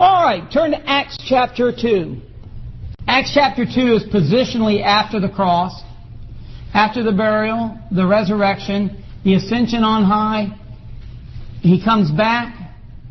All right, turn to Acts chapter 2. Acts chapter 2 is positionally after the cross, after the burial, the resurrection, the ascension on high. He comes back,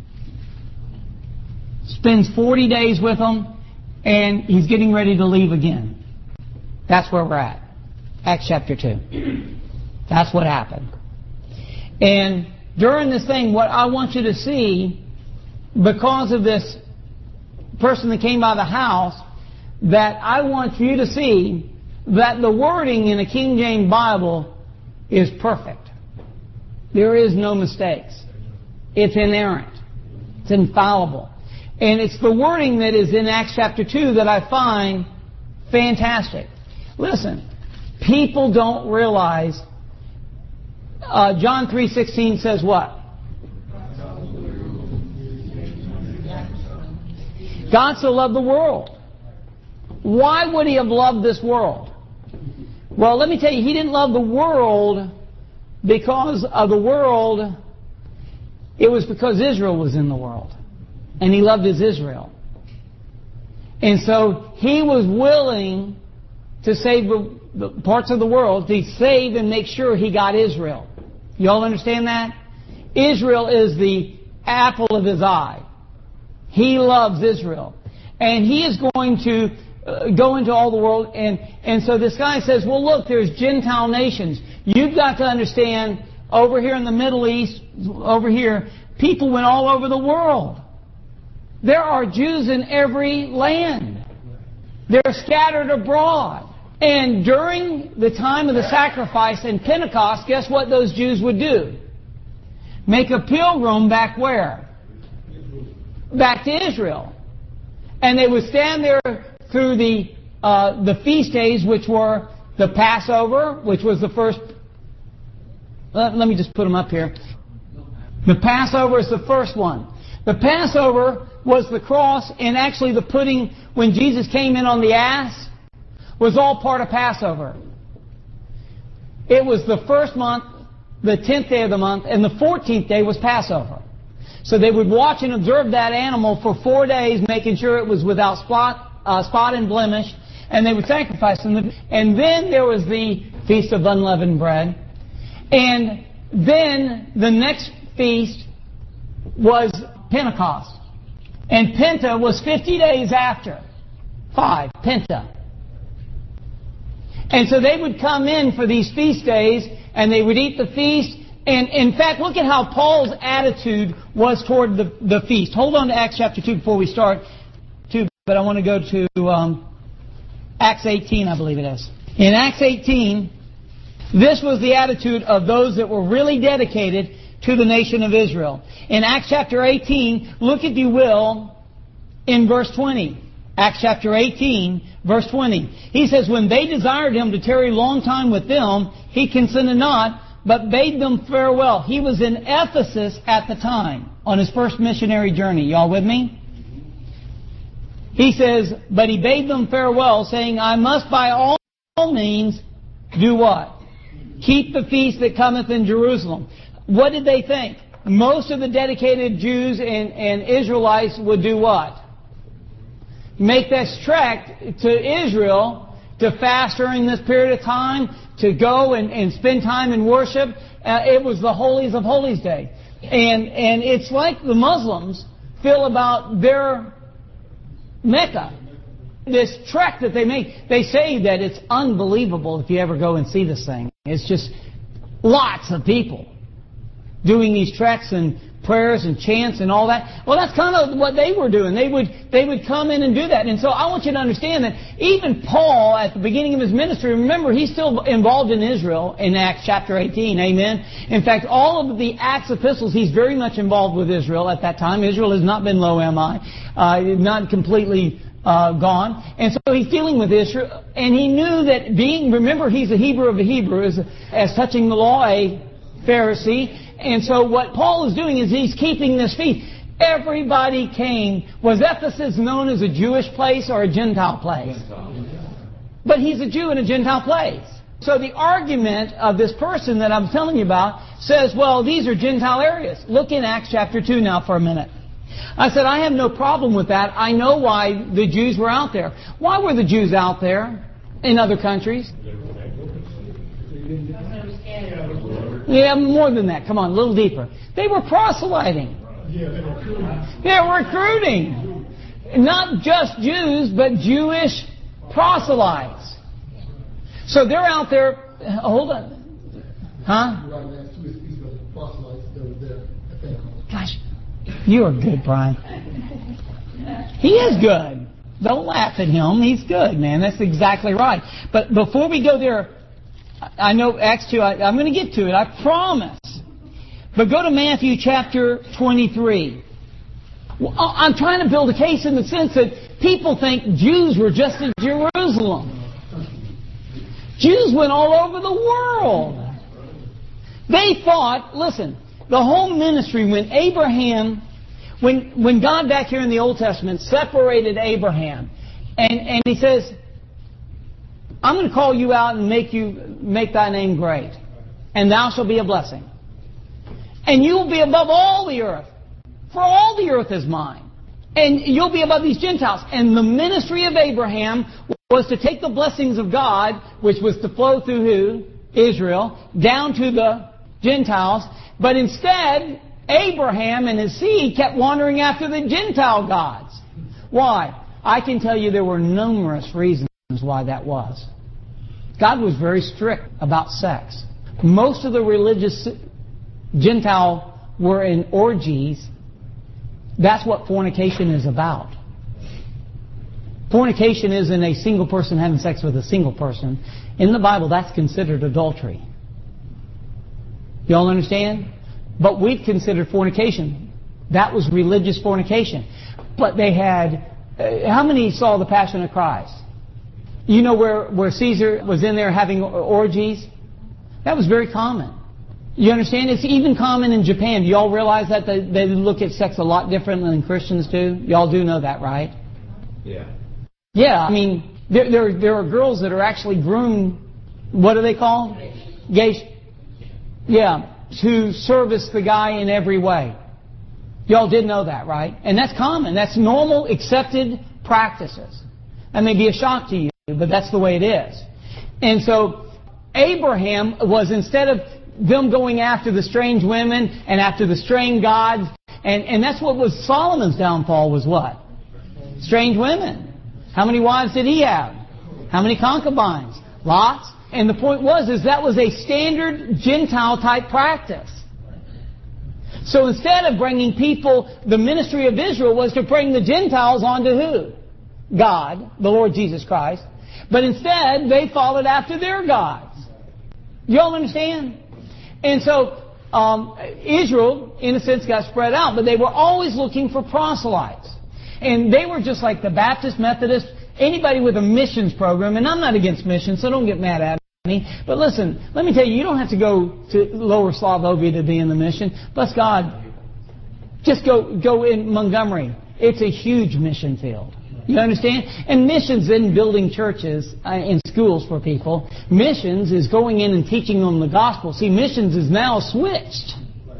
spends 40 days with them, and he's getting ready to leave again. That's where we're at. Acts chapter 2. That's what happened. And during this thing, what I want you to see, because of this person that came by the house, that I want you to see that the wording in a King James Bible is perfect. There is no mistakes. It's inerrant. It's infallible. And it's the wording that is in Acts chapter 2 that I find fantastic. Listen, people don't realize John 3:16 says what? God so loved the world. Why would He have loved this world? Well, let me tell you, He didn't love the world because of the world. It was because Israel was in the world. And He loved His Israel. And so He was willing to save the parts of the world, to save and make sure He got Israel. You all understand that? Israel is the apple of His eye. He loves Israel. And He is going to go into all the world. And so this guy says, well, look, there's Gentile nations. You've got to understand, over here in the Middle East, over here, people went all over the world. There are Jews in every land. They're scattered abroad. And during the time of the sacrifice and Pentecost, guess what those Jews would do? Make a pilgrim back where? Back to Israel. And they would stand there through the feast days, which were the Passover, which was the first. Let me just put them up here. The Passover is the first one. The Passover was the cross, and actually the putting, when Jesus came in on the ass, was all part of Passover. It was the first month, the 10th day of the month, and the 14th day was Passover. So they would watch and observe that animal for 4 days, making sure it was without spot and blemish, and they would sacrifice them. And then there was the Feast of Unleavened Bread. And then the next feast was Pentecost. And Penta was 50 days after. 5, Penta. And so they would come in for these feast days, and they would eat the feast. And in fact, look at how Paul's attitude was toward the feast. Hold on to Acts chapter 2 before we start. But I want to go to Acts 18, I believe it is. In Acts 18, this was the attitude of those that were really dedicated to the nation of Israel. In Acts chapter 18, look if you will, in verse 20. Acts chapter 18, verse 20. He says, when they desired him to tarry long time with them, he consented not, but bade them farewell. He was in Ephesus at the time, on his first missionary journey. Y'all with me? He says, but he bade them farewell, saying, I must by all means do what? Keep the feast that cometh in Jerusalem. What did they think? Most of the dedicated Jews and Israelites would do what? Make this trek to Israel to fast during this period of time, to go and spend time in worship. It was the holies of holies day. And it's like the Muslims feel about their Mecca. This trek that they make, they say that it's unbelievable if you ever go and see this thing. It's just lots of people doing these treks and prayers and chants and all that. Well, that's kind of what they were doing. They would come in and do that. And so I want you to understand that even Paul, at the beginning of his ministry, remember, he's still involved in Israel in Acts chapter 18. Amen. In fact, all of the Acts epistles, he's very much involved with Israel at that time. Israel has not been low MI, not completely gone. And so he's dealing with Israel. And he knew that remember, he's a Hebrew of the Hebrews, as touching the law, a Pharisee. And so what Paul is doing is he's keeping this feast. Everybody came. Was Ephesus known as a Jewish place or a Gentile place? But he's a Jew in a Gentile place. So the argument of this person that I'm telling you about says, well, these are Gentile areas. Look in Acts chapter 2 now for a minute. I said, I have no problem with that. I know why the Jews were out there. Why were the Jews out there in other countries? Yeah, more than that. Come on, a little deeper. They were proselyting. They're recruiting. Not just Jews, but Jewish proselytes. So they're out there. Hold on. Huh? Gosh, you are good, Brian. He is good. Don't laugh at him. He's good, man. That's exactly right. But before we go there, I know Acts 2, I'm going to get to it, I promise. But go to Matthew chapter 23. Well, I'm trying to build a case in the sense that people think Jews were just in Jerusalem. Jews went all over the world. They thought, listen, the whole ministry when Abraham, when God back here in the Old Testament separated Abraham, and He says, I'm going to call you out and make thy name great, and thou shalt be a blessing. And you will be above all the earth, for all the earth is mine. And you'll be above these Gentiles. And the ministry of Abraham was to take the blessings of God, which was to flow through who? Israel, down to the Gentiles. But instead, Abraham and his seed kept wandering after the Gentile gods. Why? I can tell you there were numerous reasons why that was. God was very strict about sex. Most of the religious Gentile were in orgies. That's what fornication is about. Fornication isn't a single person having sex with a single person. In the Bible, that's considered adultery. You all understand? But we've considered fornication. That was religious fornication. But they had... how many saw the Passion of Christ? You know where Caesar was in there having orgies? That was very common. You understand? It's even common in Japan. Do you all realize that they look at sex a lot differently than Christians do? You all do know that, right? Yeah. Yeah, I mean, there are girls that are actually groomed, what are they called? Gays. Yeah, to service the guy in every way. You all did know that, right? And that's common. That's normal, accepted practices. That may be a shock to you, but that's the way it is. And so Abraham was, instead of them going after the strange women and after the strange gods, and that's what was Solomon's downfall was what? Strange women. How many wives did he have? How many concubines? Lots. And the point was, is that was a standard Gentile type practice. So instead of bringing people, the ministry of Israel was to bring the Gentiles onto who? God, the Lord Jesus Christ. But instead, they followed after their gods. You all understand? And so, Israel, in a sense, got spread out. But they were always looking for proselytes. And they were just like the Baptist, Methodist, anybody with a missions program. And I'm not against missions, so don't get mad at me. But listen, let me tell you, you don't have to go to Lower Slavovia to be in the mission. Bless God. Just go in Montgomery. It's a huge mission field. You understand? And missions isn't building churches in schools for people. Missions is going in and teaching them the gospel. See, missions is now switched.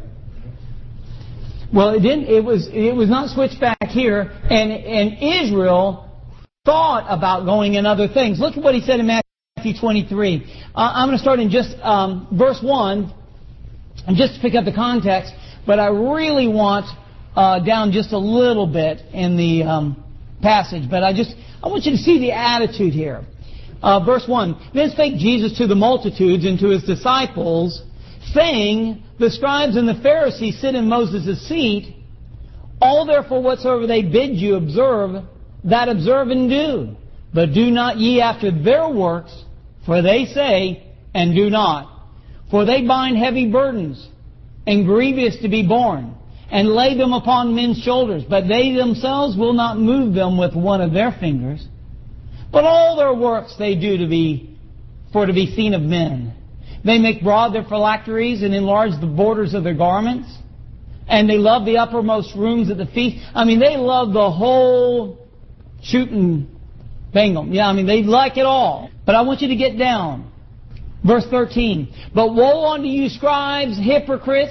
Well, it didn't. It was not switched back here. And Israel thought about going in other things. Look at what he said in Matthew 23. I'm going to start in just verse 1, and just to pick up the context. But I really want down just a little bit in the passage. But I want you to see the attitude here. Verse 1. Then spake Jesus to the multitudes and to his disciples, saying, the scribes and the Pharisees sit in Moses' seat. All therefore whatsoever they bid you observe, that observe and do. But do not ye after their works, for they say, and do not. For they bind heavy burdens, and grievous to be borne, and lay them upon men's shoulders. But they themselves will not move them with one of their fingers. But all their works they do to be seen of men. They make broad their phylacteries and enlarge the borders of their garments. And they love the uppermost rooms at the feast. I mean, they love the whole shooting bingo. Yeah, I mean, they like it all. But I want you to get down. Verse 13. But woe unto you, scribes, hypocrites,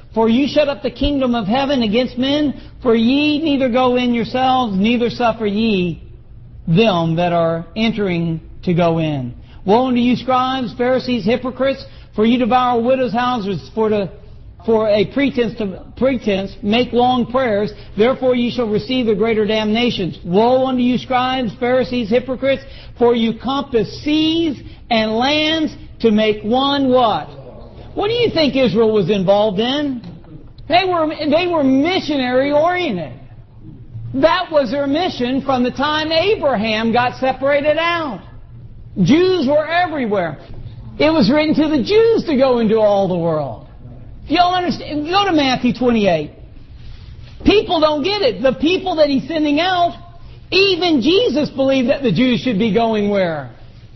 For you shut up the kingdom of heaven against men, for ye neither go in yourselves, neither suffer ye them that are entering to go in. Woe unto you, scribes, Pharisees, hypocrites, for you devour widows' houses for a pretense, make long prayers, therefore ye shall receive the greater damnations. Woe unto you, scribes, Pharisees, hypocrites, for you compass seas and lands to make one what? What do you think Israel was involved in? They were missionary oriented. That was their mission from the time Abraham got separated out. Jews were everywhere. It was written to the Jews to go into all the world. Y'all understand? Go to Matthew 28. People don't get it. The people that he's sending out, even Jesus believed that the Jews should be going where?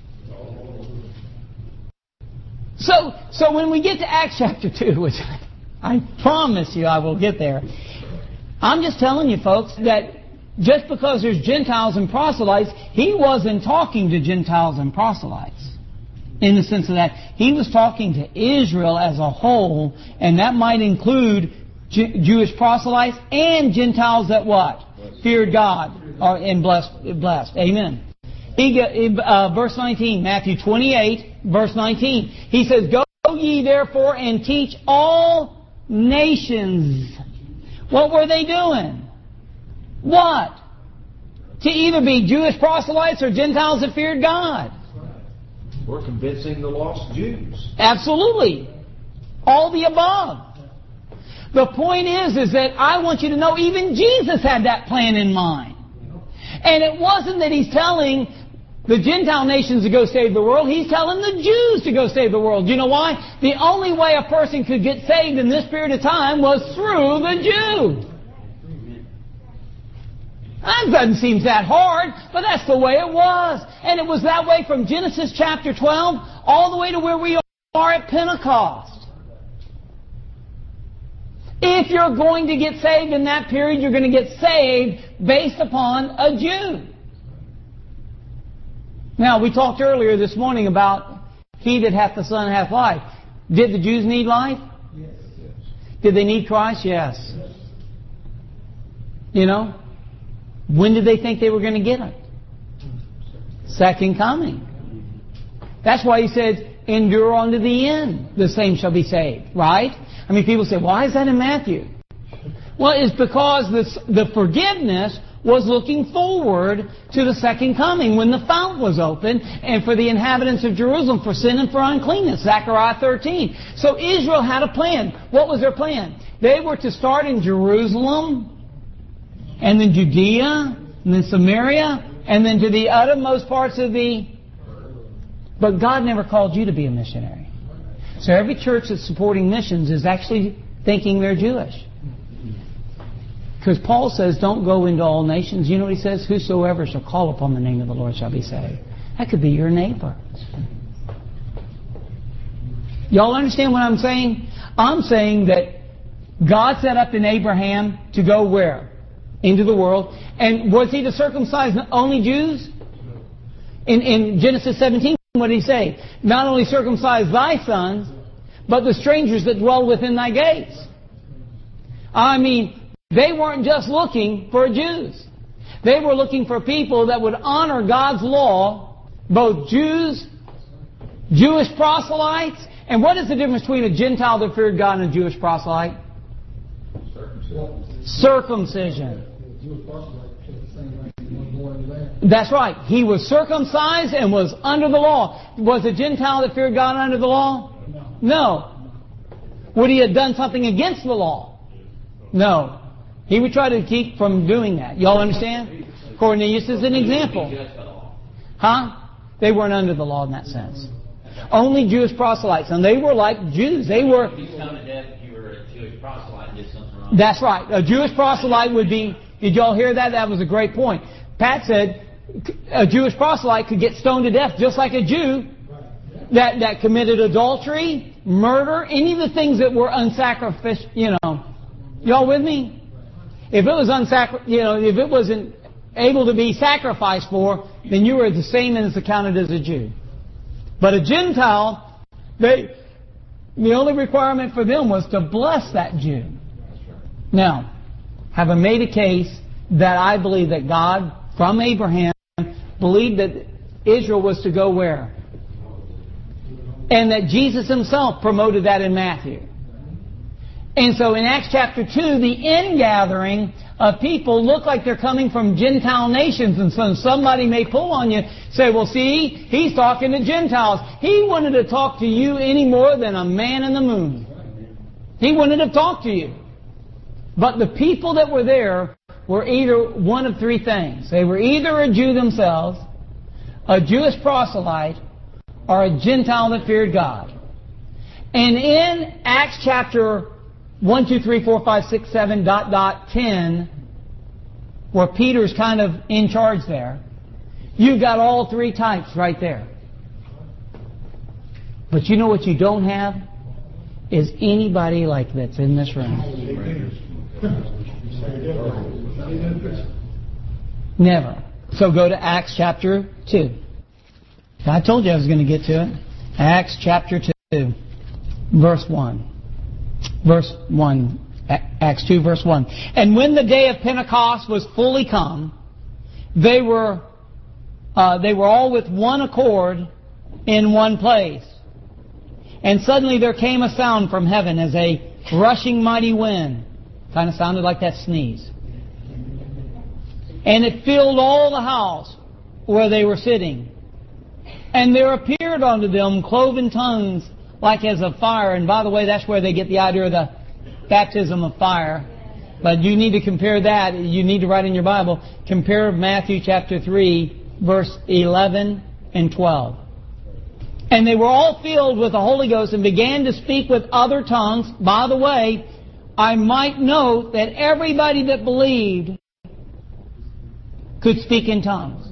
So when we get to Acts chapter 2, which I promise you I will get there, I'm just telling you folks that just because there's Gentiles and proselytes, he wasn't talking to Gentiles and proselytes. In the sense of that, he was talking to Israel as a whole, and that might include Jewish proselytes and Gentiles that what? Feared God and blessed. Amen. Verse 19, Matthew 28, verse 19. He says, Go ye therefore and teach all nations. What were they doing? What? To either be Jewish proselytes or Gentiles that feared God. We're convincing the lost Jews. Absolutely. All the above. The point is that I want you to know even Jesus had that plan in mind. And it wasn't that he's telling the Gentile nations to go save the world. He's telling the Jews to go save the world. You know why? The only way a person could get saved in this period of time was through the Jew. That doesn't seem that hard, but that's the way it was. And it was that way from Genesis chapter 12 all the way to where we are at Pentecost. If you're going to get saved in that period, you're going to get saved based upon a Jew. Now, we talked earlier this morning about he that hath the Son hath life. Did the Jews need life? Yes. Did they need Christ? Yes. You know? When did they think they were going to get it? Second coming. That's why he said, endure unto the end, the same shall be saved. Right? I mean, people say, why is that in Matthew? Well, it's because the forgiveness was looking forward to the second coming when the fount was open and for the inhabitants of Jerusalem for sin and for uncleanness. Zechariah 13. So Israel had a plan. What was their plan? They were to start in Jerusalem and then Judea and then Samaria and then to the uttermost parts of the... But God never called you to be a missionary. So every church that's supporting missions is actually thinking they're Jewish. Because Paul says, don't go into all nations. You know what he says? Whosoever shall call upon the name of the Lord shall be saved. That could be your neighbor. Y'all understand what I'm saying? I'm saying that God set up in Abraham to go where? Into the world. And was he to circumcise only Jews? In Genesis 17, what did he say? Not only circumcise thy sons, but the strangers that dwell within thy gates. I mean, they weren't just looking for Jews. They were looking for people that would honor God's law, both Jews, Jewish proselytes. And what is the difference between a Gentile that feared God and a Jewish proselyte? Circumcision. That's right. He was circumcised and was under the law. Was a Gentile that feared God under the law? No. Would he have done something against the law? No. He would try to keep from doing that. Y'all understand? Cornelius is an example. Huh? They weren't under the law in that sense. Only Jewish proselytes. And they were like Jews. They were... That's right. A Jewish proselyte would be... Did y'all hear that? That was a great point. Pat said a Jewish proselyte could get stoned to death just like a Jew that committed adultery, murder, any of the things that were unsacrificial. You know, y'all with me? If it was if it wasn't able to be sacrificed for, then you were the same as accounted as a Jew. But a Gentile, The only requirement for them was to bless that Jew. Now, having made a case that I believe that God, from Abraham, believed that Israel was to go where? And that Jesus Himself promoted that in Matthew. And so in Acts chapter 2, the ingathering of people look like they're coming from Gentile nations. And so somebody may pull on you, say, well, see, he's talking to Gentiles. He wanted to talk to you any more than a man in the moon. He wanted to talk to you. But the people that were there were either one of three things. They were either a Jew themselves, a Jewish proselyte, or a Gentile that feared God. And in Acts chapter 1, 2, 3, 4, 5, 6, 7, 10, where Peter's kind of in charge there, you've got all three types right there. But you know what you don't have? Is anybody like that's in this room. Never. So go to Acts chapter 2. I told you I was going to get to it. Acts chapter 2, verse 1. Verse 1. Acts 2, verse 1. And when the day of Pentecost was fully come, they were all with one accord in one place. And suddenly there came a sound from heaven as a rushing mighty wind. Kind of sounded like that sneeze. And it filled all the house where they were sitting. And there appeared unto them cloven tongues like as of fire. And by the way, that's where they get the idea of the baptism of fire. But you need to compare that. You need to write in your Bible. Compare Matthew chapter 3, verse 11 and 12. And they were all filled with the Holy Ghost and began to speak with other tongues. By the way, I might note that everybody that believed could speak in tongues.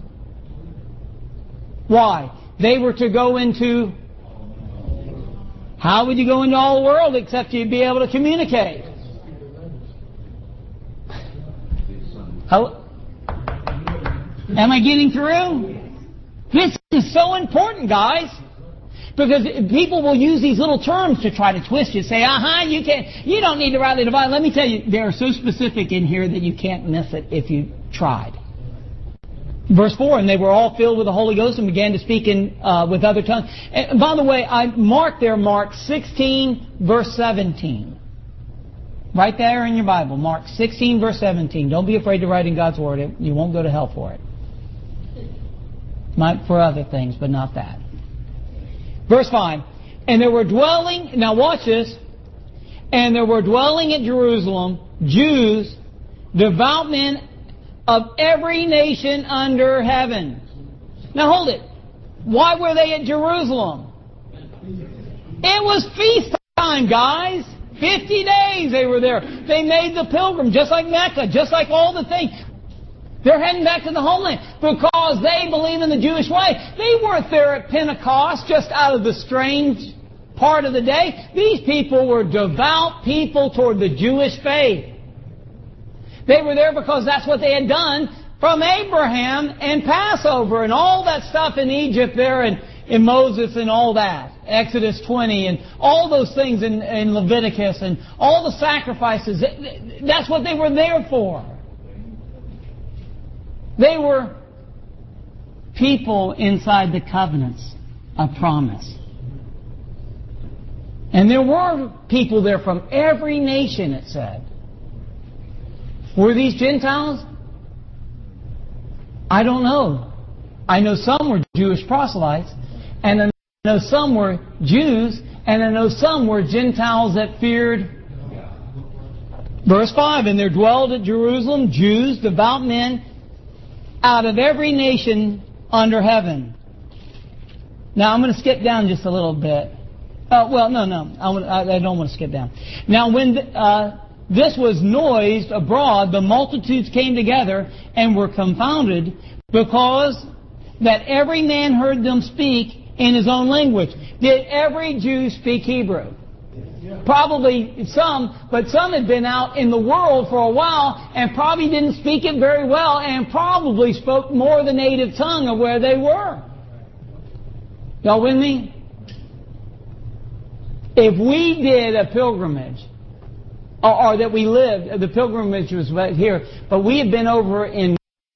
Why? They were to go into... How would you go into all the world except you'd be able to communicate? How? Am I getting through? This is so important, guys. Because people will use these little terms to try to twist you. Say, you don't need to rightly divide. Let me tell you, they are so specific in here that you can't miss it if you tried. Verse 4, and they were all filled with the Holy Ghost and began to speak with other tongues. And by the way, I marked there Mark 16, verse 17. Right there in your Bible, Mark 16, verse 17. Don't be afraid to write in God's Word. You won't go to hell for it. Might for other things, but not that. Verse 5. And there were dwelling, now watch this, and there were dwelling at Jerusalem Jews, devout men of every nation under heaven. Now hold it. Why were they at Jerusalem? It was feast time, guys. 50 days they were there. They made the pilgrim, just like Mecca, just like all the things. They're heading back to the homeland because they believe in the Jewish way. They weren't there at Pentecost just out of the strange part of the day. These people were devout people toward the Jewish faith. They were there because that's what they had done from Abraham and Passover and all that stuff in Egypt there and in Moses and all that. Exodus 20 and all those things in Leviticus and all the sacrifices. That's what they were there for. They were people inside the covenants of promise. And there were people there from every nation, it said. Were these Gentiles? I don't know. I know some were Jewish proselytes, and I know some were Jews, and I know some were Gentiles that feared. Verse 5, and there dwelled at Jerusalem Jews, devout men, out of every nation under heaven. Now I'm going to skip down just a little bit. I don't want to skip down. Now when this was noised abroad, the multitudes came together and were confounded, because that every man heard them speak in his own language. Did every Jew speak Hebrew? Probably some, but some had been out in the world for a while and probably didn't speak it very well and probably spoke more the native tongue of where they were. Y'all with me? If we did a pilgrimage, or that we lived, the pilgrimage was right here, but we had been over in...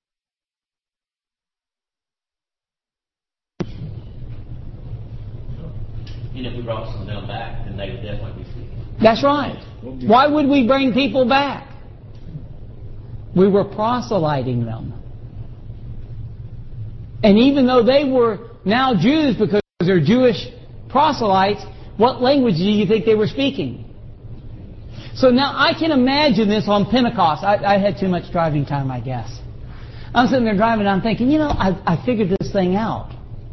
And if we brought some of them back, then they would definitely be speaking. That's right. Why would we bring people back? We were proselyting them. And even though they were now Jews because they're Jewish proselytes, what language do you think they were speaking? So now I can imagine this on Pentecost. I had too much driving time, I guess. I'm sitting there driving and I'm thinking, I figured this thing out.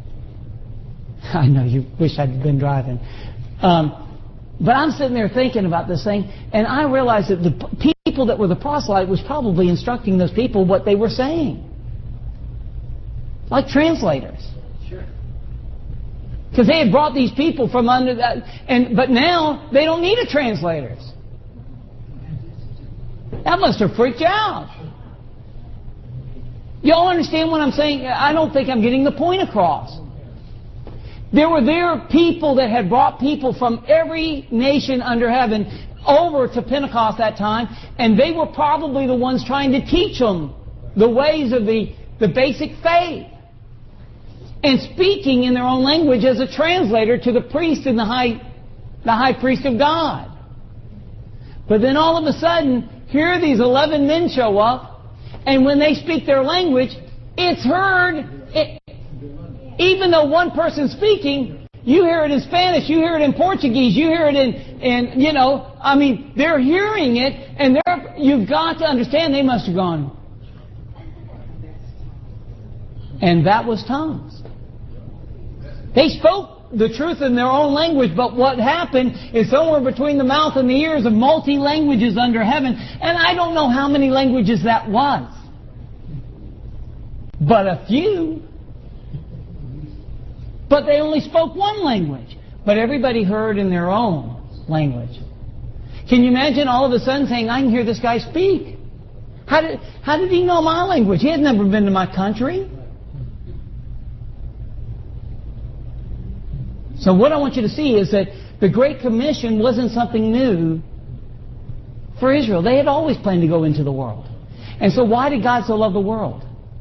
I know you wish I'd been driving. But I'm sitting there thinking about this thing, and I realized that the people that were the proselyte was probably instructing those people what they were saying. Like translators. Sure. Because they had brought these people from under that, but now they don't need a translators. That must have freaked you out. Y'all understand what I'm saying? I don't think I'm getting the point across. There were people that had brought people from every nation under heaven over to Pentecost that time, and they were probably the ones trying to teach them the ways of the basic faith. And speaking in their own language as a translator to the priest and the high priest of God. But then all of a sudden, here these 11 men show up, and when they speak their language, it's heard. Even though one person's speaking, you hear it in Spanish, you hear it in Portuguese, you hear it in they're hearing it, and you've got to understand they must have gone. And that was tongues. They spoke the truth in their own language, but what happened is somewhere between the mouth and the ears of multi-languages under heaven, and I don't know how many languages that was. But a few. But they only spoke one language. But everybody heard in their own language. Can you imagine all of a sudden saying, I can hear this guy speak? How did he know my language? He had never been to my country. So what I want you to see is that the Great Commission wasn't something new for Israel. They had always planned to go into the world. And so why did God so love the world?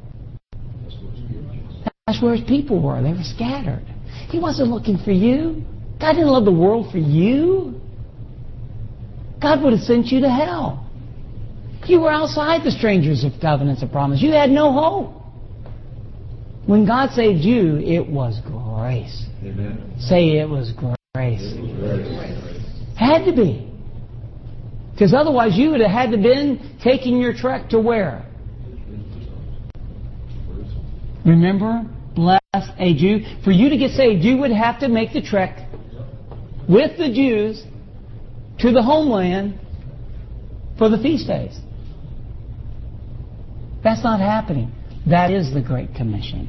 That's where His people were. They were scattered. He wasn't looking for you. God didn't love the world for you. God would have sent you to hell. You were outside the strangers of covenants of promise. You had no hope. When God saved you, it was grace. Amen. Say it was grace. Had to be. Because otherwise you would have had to been taking your trek to where? Remember? Bless a Jew. For you to get saved, you would have to make the trek with the Jews to the homeland for the feast days. That's not happening. That is the Great Commission.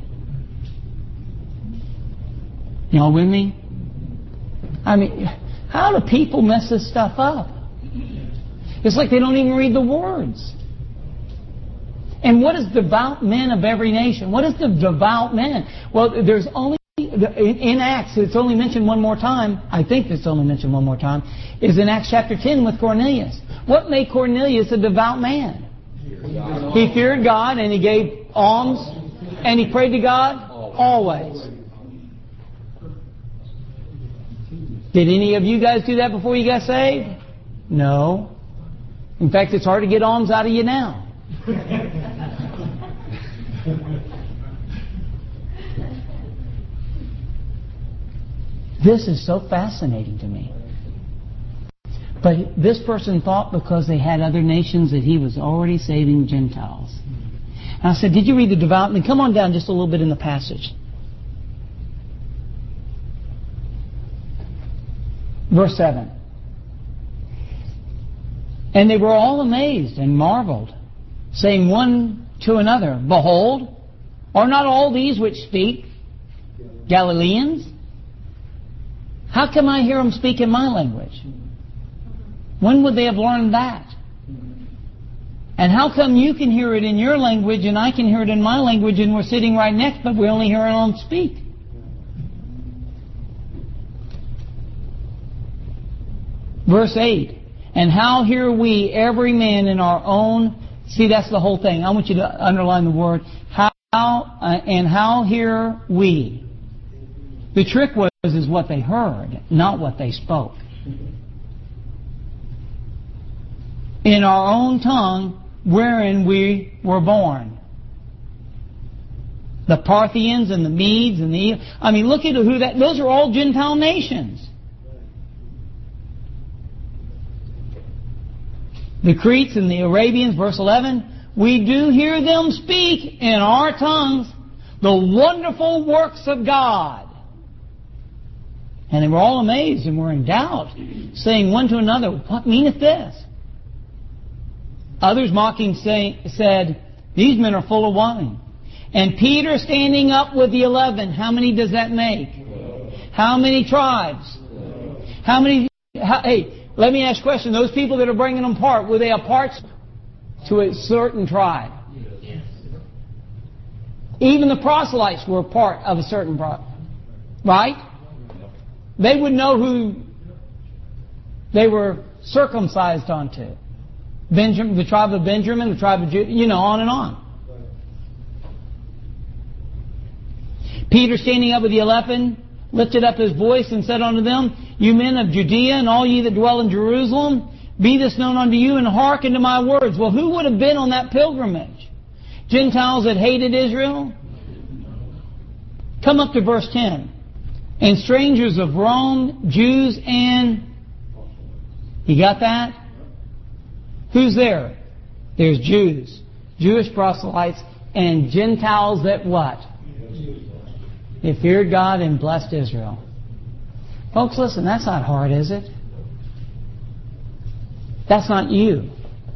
Y'all with me? I mean, how do people mess this stuff up? It's like they don't even read the words. And what is devout men of every nation? What is the devout men? Well, there's only, in Acts, it's only mentioned one more time, I think it's only mentioned one more time, is in Acts chapter 10 with Cornelius. What made Cornelius a devout man? He feared God and he gave alms and he prayed to God always. Did any of you guys do that before you got saved? No. In fact, it's hard to get alms out of you now. This is so fascinating to me. But this person thought because they had other nations that he was already saving Gentiles. And I said, did you read the devout men? Come on down just a little bit in the passage. Verse 7. And they were all amazed and marveled, saying one to another, Behold, are not all these which speak Galileans? How come I hear them speak in my language? When would they have learned that? And how come you can hear it in your language and I can hear it in my language and we're sitting right next, but we only hear them speak? Verse 8. And how hear we, every man in our own... See, that's the whole thing. I want you to underline the word. How hear we? The trick is what they heard, not what they spoke. In our own tongue, wherein we were born. The Parthians and the Medes and the... I mean, look at who that... Those are all Gentile nations. The Cretes and the Arabians, verse 11, we do hear them speak in our tongues the wonderful works of God. And they were all amazed and were in doubt, saying one to another, what meaneth this? Others mocking said, these men are full of wine. And Peter standing up with the 11, how many does that make? How many tribes? How many... Hey, let me ask a question. Those people that are bringing them apart, were they apart to a certain tribe? Even the proselytes were part of a certain tribe. Right? They would know who they were circumcised onto. Benjamin, the tribe of Benjamin, the tribe of Judah, on and on. Peter, standing up with the 11, lifted up his voice and said unto them, you men of Judea and all ye that dwell in Jerusalem, be this known unto you, and hearken to my words. Well, who would have been on that pilgrimage? Gentiles that hated Israel? Come up to verse 10. And strangers of Rome, Jews and... You got that? Who's there? There's Jews, Jewish proselytes, and Gentiles that what? They feared God and blessed Israel. Folks, listen, that's not hard, is it? That's not you.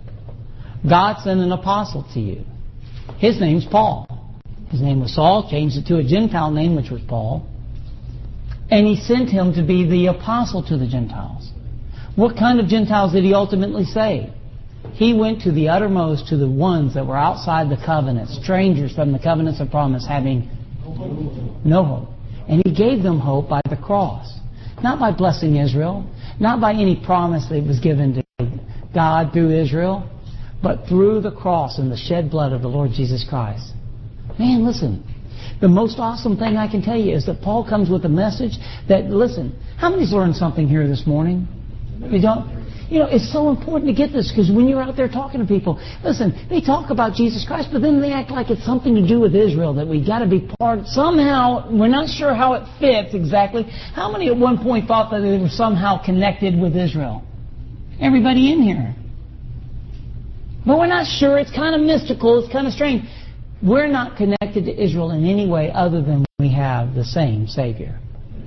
God sent an apostle to you. His name's Paul. His name was Saul, changed it to a Gentile name, which was Paul. And he sent him to be the apostle to the Gentiles. What kind of Gentiles did he ultimately save? He went to the uttermost, to the ones that were outside the covenant, strangers from the covenants of promise, having no hope. And he gave them hope by the cross. Not by blessing Israel, not by any promise that was given to God through Israel, but through the cross and the shed blood of the Lord Jesus Christ. Man, listen, the most awesome thing I can tell you is that Paul comes with a message that, listen, how many's learned something here this morning? You don't? It's so important to get this, because when you're out there talking to people, listen, they talk about Jesus Christ, but then they act like it's something to do with Israel, that we got to be part. Somehow, we're not sure how it fits exactly. How many at one point thought that they were somehow connected with Israel? Everybody in here. But we're not sure. It's kind of mystical. It's kind of strange. We're not connected to Israel in any way other than we have the same Savior.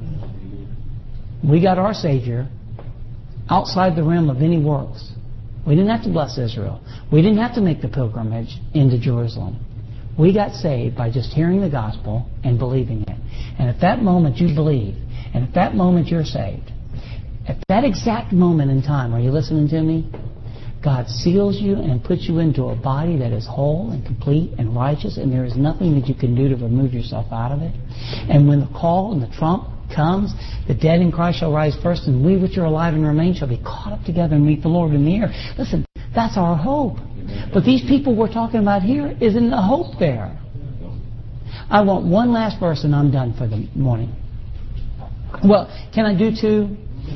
We got our Savior outside the realm of any works. We didn't have to bless Israel. We didn't have to make the pilgrimage into Jerusalem. We got saved by just hearing the gospel and believing it. And at that moment you believe, and at that moment you're saved. At that exact moment in time, are you listening to me? God seals you and puts you into a body that is whole and complete and righteous, and there is nothing that you can do to remove yourself out of it. And when the call and the trump comes, the dead in Christ shall rise first, and we which are alive and remain shall be caught up together and meet the Lord in the air. Listen, that's our hope. But these people we're talking about here, isn't the hope there? I want one last verse and I'm done for the morning. Well, can I do two?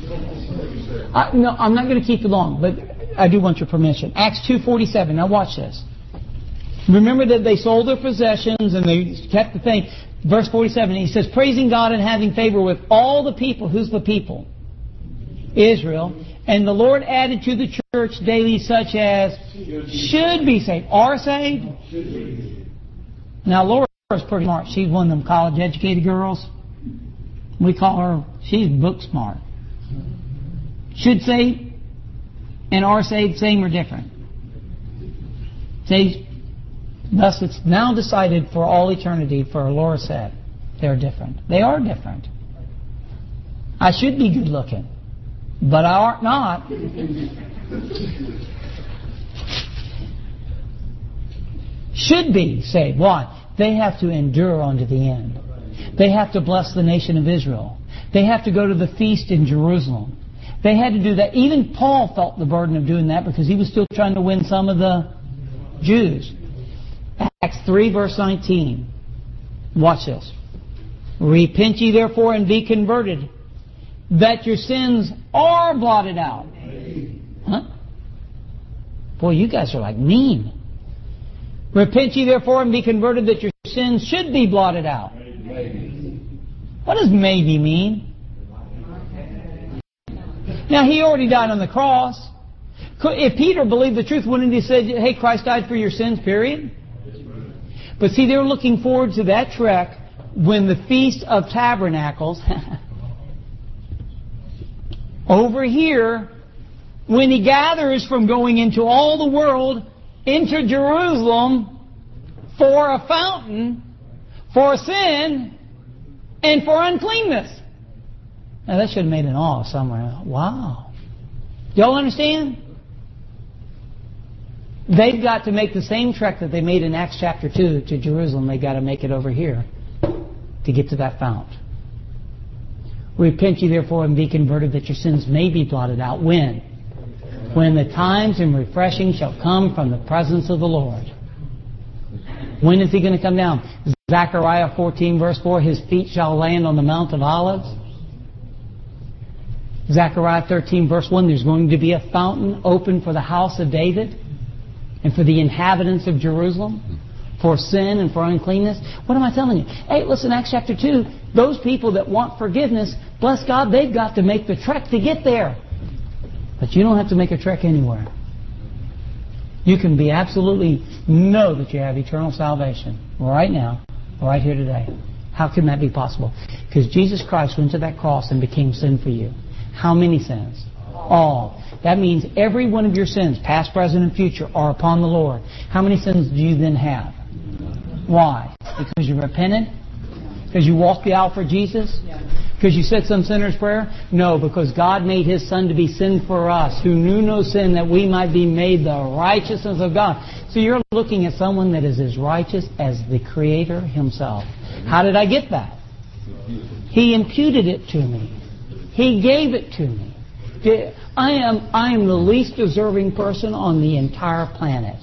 No, I'm not going to keep you long, but I do want your permission. Acts 2:47. Now watch this. Remember that they sold their possessions and they kept the thing. Verse 47, he says, praising God and having favor with all the people. Who's the people? Israel. And the Lord added to the church daily such as should be saved. Are saved? Now Laura's pretty smart. She's one of them college-educated girls. We call her, she's book smart. Should save and are saved, same or different? See? Thus it's now decided for all eternity, for Laura said, they're different. They are different. I should be good looking, but I ought not. Should be saved. Why? They have to endure unto the end. They have to bless the nation of Israel. They have to go to the feast in Jerusalem. They had to do that. Even Paul felt the burden of doing that because he was still trying to win some of the Jews. Acts 3, verse 19. Watch this. Repent ye therefore and be converted, that your sins are blotted out. Huh? Boy, you guys are like mean. Repent ye therefore and be converted, that your sins should be blotted out. What does maybe mean? Now, he already died on the cross. If Peter believed the truth, wouldn't he say, hey, Christ died for your sins, period? But see, they're looking forward to that trek when the Feast of Tabernacles, over here, when he gathers from going into all the world, into Jerusalem, for a fountain, for sin, and for uncleanness. Now that should have made an awe somewhere. Wow. Y'all understand? They've got to make the same trek that they made in Acts chapter 2 to Jerusalem. They've got to make it over here to get to that fount. Repent ye therefore and be converted, that your sins may be blotted out. When? When the times and refreshing shall come from the presence of the Lord. When is He going to come down? Zechariah 14 verse 4, His feet shall land on the Mount of Olives. Zechariah 13 verse 1, there's going to be a fountain open for the house of David and for the inhabitants of Jerusalem, for sin and for uncleanness. What am I telling you? Hey, listen, Acts chapter 2, those people that want forgiveness, bless God, they've got to make the trek to get there. But you don't have to make a trek anywhere. You can be absolutely know that you have eternal salvation right now, right here today. How can that be possible? Because Jesus Christ went to that cross and became sin for you. How many sins? All. That means every one of your sins, past, present, and future, are upon the Lord. How many sins do you then have? Why? Because you repented? Because you walked the aisle for Jesus? Because you said some sinner's prayer? No, because God made His Son to be sin for us, who knew no sin, that we might be made the righteousness of God. So you're looking at someone that is as righteous as the Creator Himself. How did I get that? He imputed it to me. He gave it to me. I am the least deserving person on the entire planet.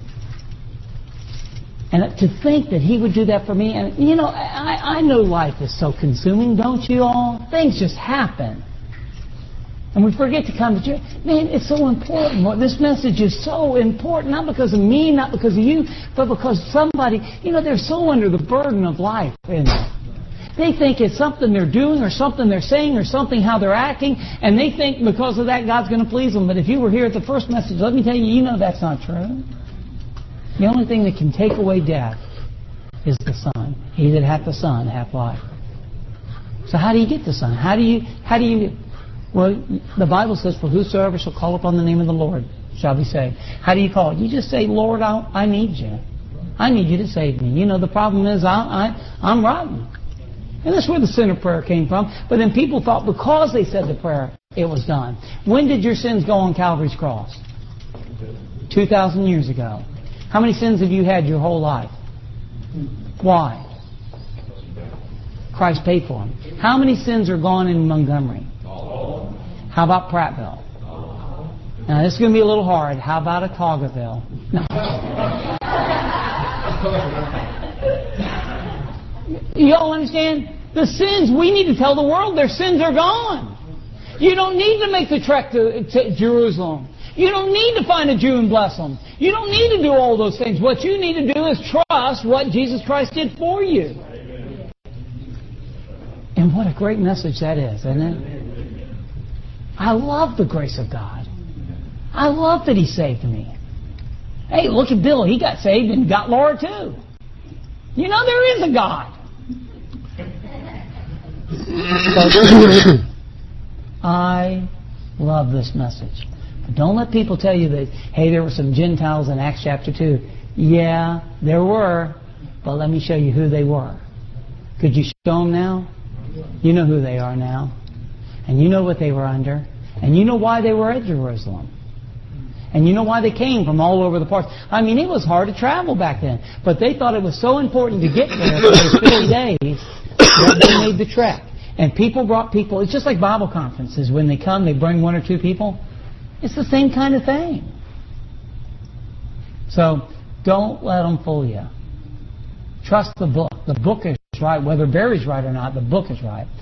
And to think that He would do that for me, and you know, I know life is so consuming, don't you all? Things just happen. And we forget to come to church. Man, it's so important. This message is so important, not because of me, not because of you, but because somebody, you know, they're so under the burden of life. They think it's something they're doing or something they're saying or something how they're acting, and they think because of that God's going to please them. But if you were here at the first message, let me tell you, you know that's not true. The only thing that can take away death is the Son. He that hath the Son hath life. So how do you get the Son? How do you? Well, the Bible says, "For whosoever shall call upon the name of the Lord shall be saved." How do you call it? You just say, "Lord, I need you. I need you to save me." You know, the problem is I'm rotten. And that's where the sinner prayer came from. But then people thought because they said the prayer, it was done. When did your sins go on Calvary's cross? 2,000 years ago. How many sins have you had your whole life? Why? Christ paid for them. How many sins are gone in Montgomery? How about Prattville? Now this is going to be a little hard. How about a Toggerville? No. You all understand? The sins, we need to tell the world their sins are gone. You don't need to make the trek to Jerusalem. You don't need to find a Jew and bless them. You don't need to do all those things. What you need to do is trust what Jesus Christ did for you. And what a great message that is, isn't it? I love the grace of God. I love that He saved me. Hey, look at Bill. He got saved and got Laura too. You know there is a God. I love this message. But don't let people tell you that, hey, there were some Gentiles in Acts chapter 2. Yeah, there were. But let me show you who they were. Could you show them now? You know who they are now. And you know what they were under. And you know why they were at Jerusalem. And you know why they came from all over the parts. I mean, it was hard to travel back then. But they thought it was so important to get there for those 50 days that they made the trek. And people brought people. It's just like Bible conferences. When they come, they bring 1 or 2 people. It's the same kind of thing. So don't let them fool you. Trust the book. The book is right. Whether Barry's right or not, the book is right.